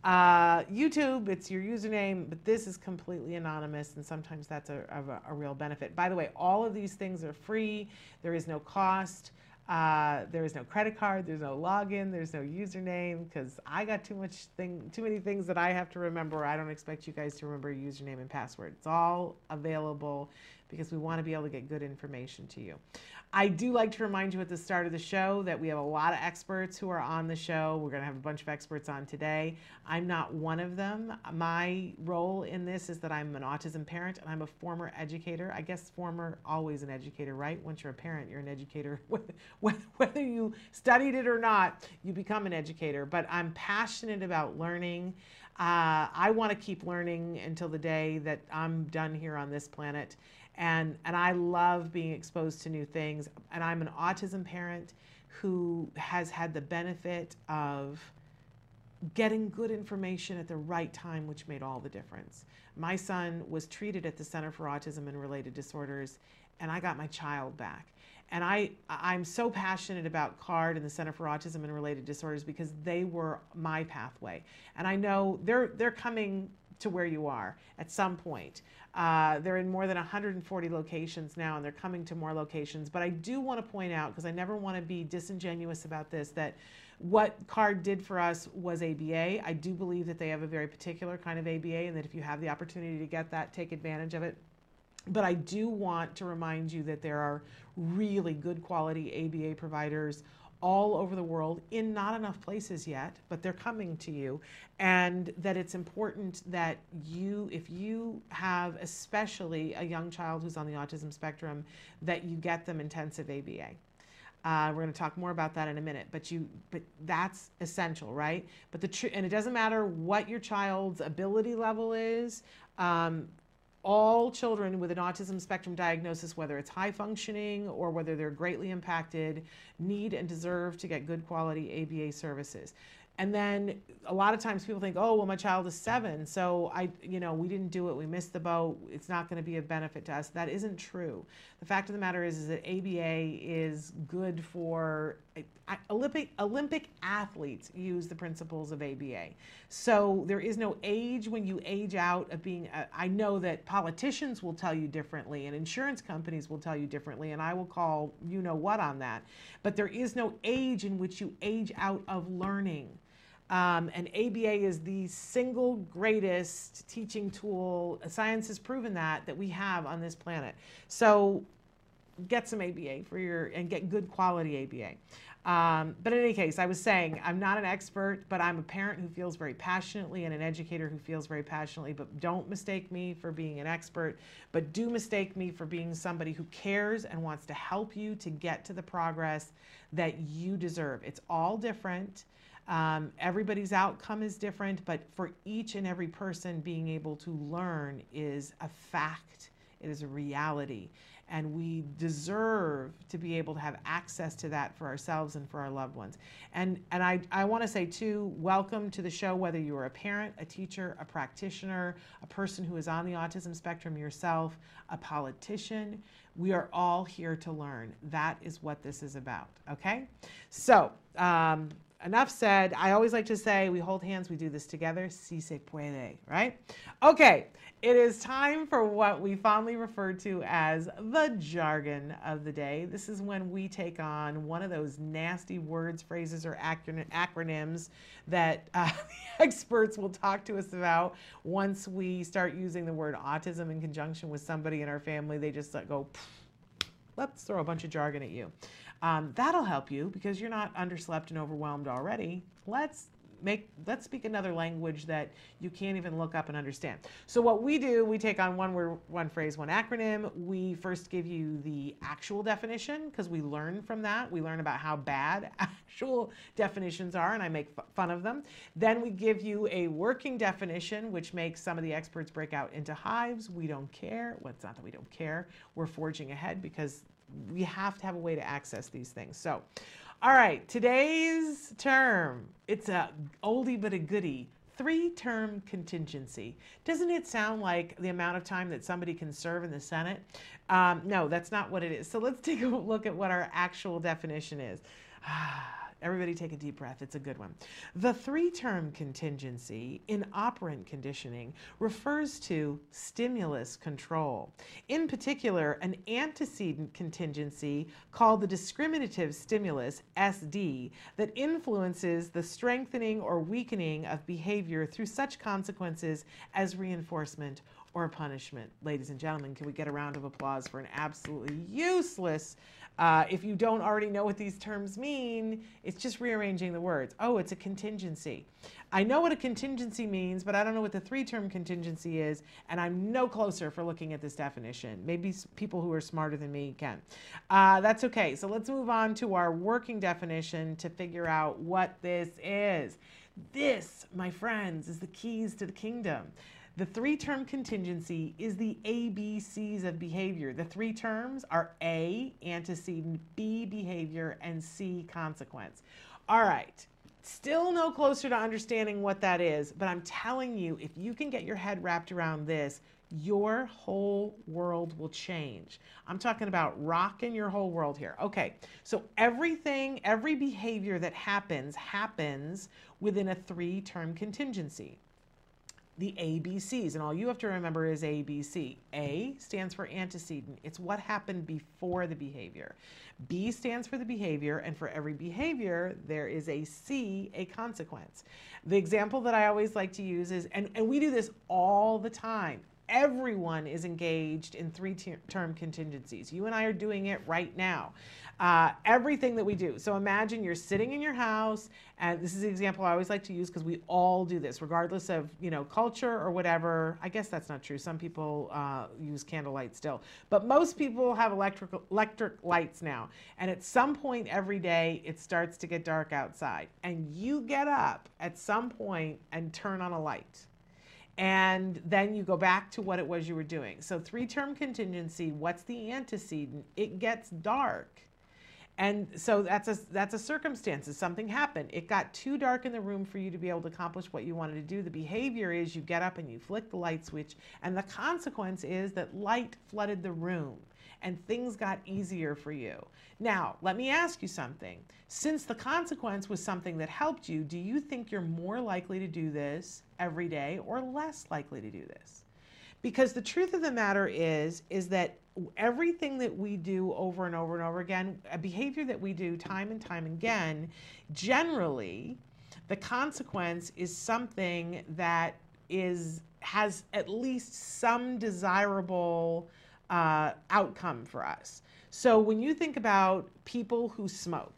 YouTube, it's your username, but this is completely anonymous, and sometimes that's a real benefit. By the way, all of these things are free. There is no cost. There is no credit card. There's no login. There's no username, because I got too many things that I have to remember. I don't expect you guys to remember your username and password. It's all available because we want to be able to get good information to you. I do like to remind you at the start of the show that we have a lot of experts who are on the show. We're going to have a bunch of experts on today. I'm not one of them. My role in this is that I'm an autism parent and I'm a former educator. I guess former, always an educator, right? Once you're a parent, you're an educator. Whether you studied it or not, you become an educator. But I'm passionate about learning. I want to keep learning until the day that I'm done here on this planet. And I love being exposed to new things. And I'm an autism parent who has had the benefit of getting good information at the right time, which made all the difference. My son was treated at the Center for Autism and Related Disorders, and I got my child back. And I'm so passionate about CARD and the Center for Autism and Related Disorders because they were my pathway. And I know they're coming to where you are at some point. They're in more than 140 locations now, and they're coming to more locations. But I do want to point out, because I never want to be disingenuous about this, that what CARD did for us was ABA. I do believe that they have a very particular kind of ABA, and that if you have the opportunity to get that, take advantage of it. But I do want to remind you that there are really good quality ABA providers all over the world in not enough places yet, but they're coming to you, and that it's important that if you have especially a young child who's on the autism spectrum, that you get them intensive ABA. We're going to talk more about that in a minute, but that's essential, right? And it doesn't matter what your child's ability level is. All children with an autism spectrum diagnosis, whether it's high functioning or whether they're greatly impacted, need and deserve to get good quality ABA services. And then a lot of times people think, oh, well, my child is 7, so we didn't do it, we missed the boat, it's not going to be a benefit to us. That isn't true. The fact of the matter is that ABA is good for Olympic athletes use the principles of ABA. So there is no age when you age out of being, I know that politicians will tell you differently and insurance companies will tell you differently, and I will call you know what on that. But there is no age in which you age out of learning. And ABA is the single greatest teaching tool, science has proven that we have on this planet. So get some ABA and get good quality ABA. But in any case, I was saying, I'm not an expert, but I'm a parent who feels very passionately and an educator who feels very passionately. But don't mistake me for being an expert, but do mistake me for being somebody who cares and wants to help you to get to the progress that you deserve. It's all different. Everybody's outcome is different, but for each and every person, being able to learn is a fact. It is a reality. And we deserve to be able to have access to that for ourselves and for our loved ones. And I want to say, too, welcome to the show, whether you are a parent, a teacher, a practitioner, a person who is on the autism spectrum yourself, a politician. We are all here to learn. That is what this is about, okay? So enough said. I always like to say we hold hands, we do this together. Si se puede, right? Okay, it is time for what we fondly refer to as the jargon of the day. This is when we take on one of those nasty words, phrases, or acronyms that experts will talk to us about. Once we start using the word autism in conjunction with somebody in our family, they just go, let's throw a bunch of jargon at you. That'll help you because you're not underslept and overwhelmed already. Let's speak another language that you can't even look up and understand. So what we do, we take on one word, one phrase, one acronym. We first give you the actual definition because we learn from that. We learn about how bad actual definitions are, and I make fun of them. Then we give you a working definition, which makes some of the experts break out into hives. We don't care. Well, it's not that we don't care. We're forging ahead because we have to have a way to access these things. So, all right, today's term, it's a oldie but a goodie, 3-term contingency. Doesn't it sound like the amount of time that somebody can serve in the Senate? No, that's not what it is. So let's take a look at what our actual definition is. Everybody take a deep breath. It's a good one. The 3-term contingency in operant conditioning refers to stimulus control. In particular, an antecedent contingency called the discriminative stimulus, SD, that influences the strengthening or weakening of behavior through such consequences as reinforcement or punishment. Ladies and gentlemen, can we get a round of applause for an absolutely useless, if you don't already know what these terms mean, it's just rearranging the words. Oh, it's a contingency. I know what a contingency means, but I don't know what the 3-term contingency is, and I'm no closer for looking at this definition. Maybe people who are smarter than me can. That's okay. So let's move on to our working definition to figure out what this is. This, my friends, is the keys to the kingdom. The 3-term contingency is the ABCs of behavior. The 3 terms are A, antecedent, B, behavior, and C, consequence. All right, still no closer to understanding what that is, but I'm telling you, if you can get your head wrapped around this, your whole world will change. I'm talking about rocking your whole world here. Okay, so every behavior that happens within a 3-term contingency. The ABCs, and all you have to remember is ABC. A stands for antecedent. It's what happened before the behavior. B stands for the behavior, and for every behavior, there is a C, a consequence. The example that I always like to use is, and we do this all the time, everyone is engaged in 3-term contingencies. You and I are doing it right now. Everything that we do. So imagine you're sitting in your house, and this is the example I always like to use because we all do this, regardless of culture or whatever. I guess that's not true. Some people use candlelight still, but most people have electric lights now. And at some point every day, it starts to get dark outside, and you get up at some point and turn on a light. And then you go back to what it was you were doing. So 3-term contingency, what's the antecedent? It gets dark. And so that's a circumstance. Something happened. It got too dark in the room for you to be able to accomplish what you wanted to do. The behavior is you get up and you flick the light switch, and the consequence is that light flooded the room and things got easier for you. Now, let me ask you something. Since the consequence was something that helped you, do you think you're more likely to do this every day or less likely to do this? Because the truth of the matter is that everything that we do over and over and over again, a behavior that we do time and time again, generally, the consequence is something that has at least some desirable outcome for us. So when you think about people who smoke,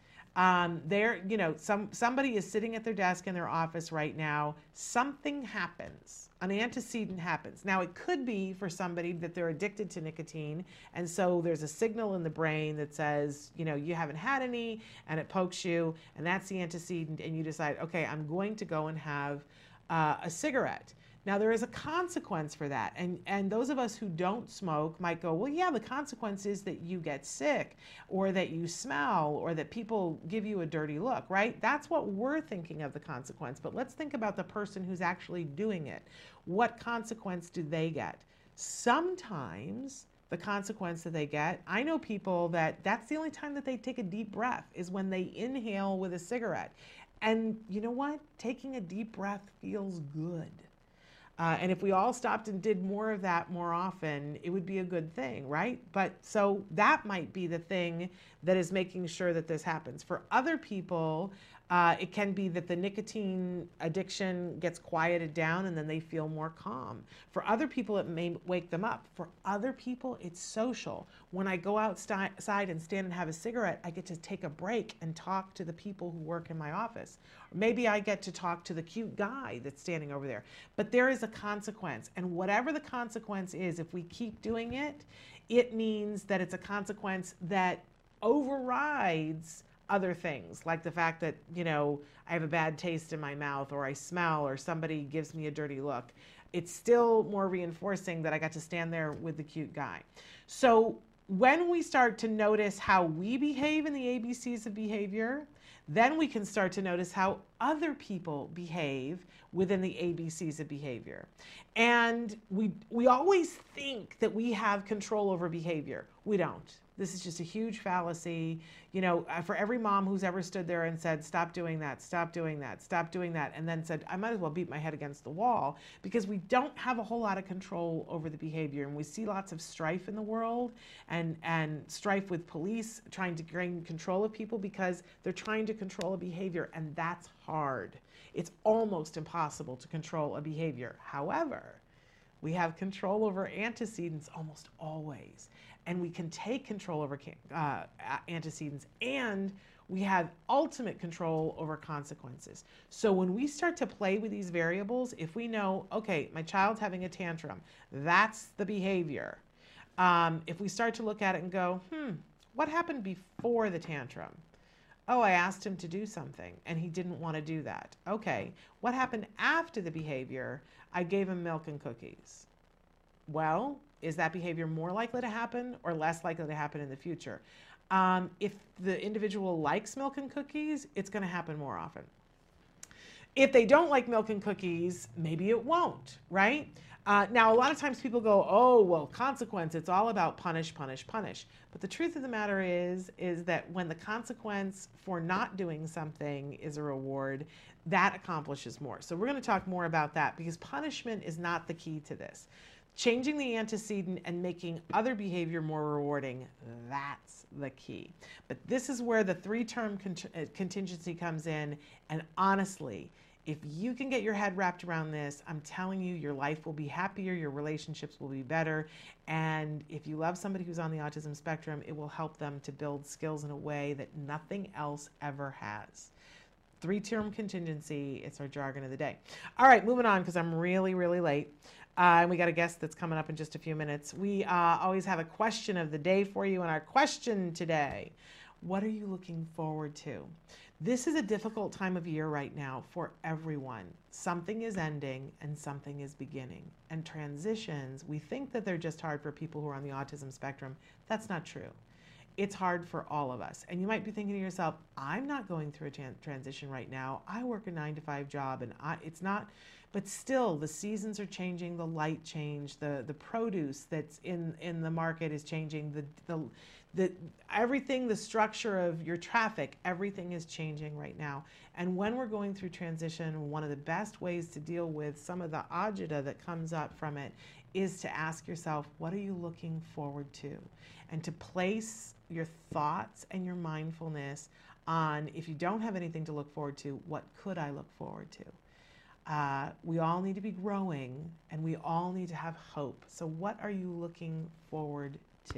somebody is sitting at their desk in their office right now, something happens, an antecedent happens. Now it could be for somebody that they're addicted to nicotine, and so there's a signal in the brain that says, you haven't had any, and it pokes you, and that's the antecedent, and you decide, okay, I'm going to go and have a cigarette. Now, there is a consequence for that. And those of us who don't smoke might go, well, yeah, the consequence is that you get sick or that you smell or that people give you a dirty look, right? That's what we're thinking of the consequence. But let's think about the person who's actually doing it. What consequence do they get? Sometimes the the consequence that they get. I know people that's the only time that they take a deep breath is when they inhale with a cigarette. And you know what? Taking a deep breath feels good. And if we all stopped and did more of that more often, it would be a good thing, right? But so that might be the thing that is making sure that this happens. For other people, it can be that the nicotine addiction gets quieted down and then they feel more calm. For other people, it may wake them up. For other people, it's social. When I go outside and stand and have a cigarette, I get to take a break and talk to the people who work in my office. Or maybe I get to talk to the cute guy that's standing over there. But there is a consequence. And whatever the consequence is, if we keep doing it, it means that it's a consequence that overrides other things, like the fact that, I have a bad taste in my mouth, or I smell, or somebody gives me a dirty look. It's still more reinforcing that I got to stand there with the cute guy. So when we start to notice how we behave in the ABCs of behavior, then we can start to notice how other people behave within the ABCs of behavior. And we always think that we have control over behavior. We don't. This is just a huge fallacy. For every mom who's ever stood there and said, stop doing that, stop doing that, stop doing that, and then said, I might as well beat my head against the wall, because we don't have a whole lot of control over the behavior. And we see lots of strife in the world and strife with police trying to gain control of people because they're trying to control a behavior, and that's hard. It's almost impossible to control a behavior. However, we have control over antecedents almost always. And we can take control over antecedents, and we have ultimate control over consequences. So when we start to play with these variables, if we know, okay, my child's having a tantrum, that's the behavior. If we start to look at it and go, what happened before the tantrum? Oh, I asked him to do something and he didn't want to do that. Okay, what happened after the behavior? I gave him milk and cookies. Well, is that behavior more likely to happen or less likely to happen in the future? If the individual likes milk and cookies, it's going to happen more often. If they don't like milk and cookies, maybe it won't, right? Now, a lot of times people go, oh, well, consequence, it's all about punish, punish, punish. But the truth of the matter is that when the consequence for not doing something is a reward, that accomplishes more. So we're going to talk more about that, because punishment is not the key to this. Changing the antecedent and making other behavior more rewarding, that's the key. But this is where the 3-term contingency comes in. And honestly, if you can get your head wrapped around this, I'm telling you, your life will be happier, your relationships will be better. And if you love somebody who's on the autism spectrum, it will help them to build skills in a way that nothing else ever has. 3-term contingency, it's our jargon of the day. All right, moving on, because I'm really, really late. And we got a guest that's coming up in just a few minutes. We always have a question of the day for you. And our question today, what are you looking forward to? This is a difficult time of year right now for everyone. Something is ending and something is beginning. And transitions, we think that they're just hard for people who are on the autism spectrum. That's not true. It's hard for all of us. And you might be thinking to yourself, I'm not going through a transition right now. I work a 9-to-5 job and it's not, but still the seasons are changing, the light change, the produce that's in the market is changing, the everything, the structure of your traffic, everything is changing right now. And when we're going through transition, one of the best ways to deal with some of the agita that comes up from it is to ask yourself, what are you looking forward to? And to place your thoughts and your mindfulness on, if you don't have anything to look forward to, what could I look forward to? We all need to be growing and we all need to have hope. So what are you looking forward to?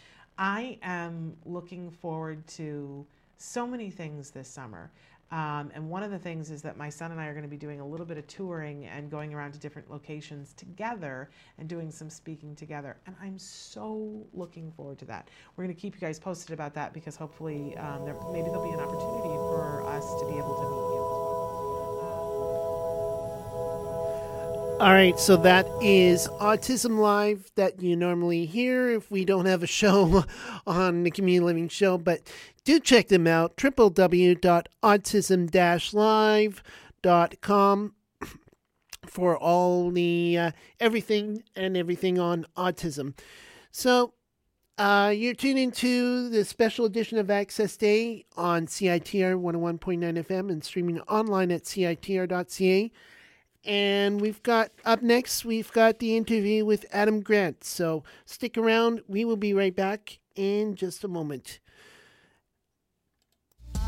I am looking forward to so many things this summer. And one of the things is that my son and I are going to be doing a little bit of touring and going around to different locations together and doing some speaking together. And I'm so looking forward to that. We're going to keep you guys posted about that, because hopefully maybe there'll be an opportunity for us to be able to meet you as well. All right, so that is Autism Live that you normally hear if we don't have a show on the Community Living Show. But do check them out, www.autism-live.com, for all the everything on autism. So You're tuned into the special edition of Access Day on CITR 101.9 FM and streaming online at CITR.ca. And we've got, up next, we've got the interview with Adam Grant. So stick around. We will be right back in just a moment.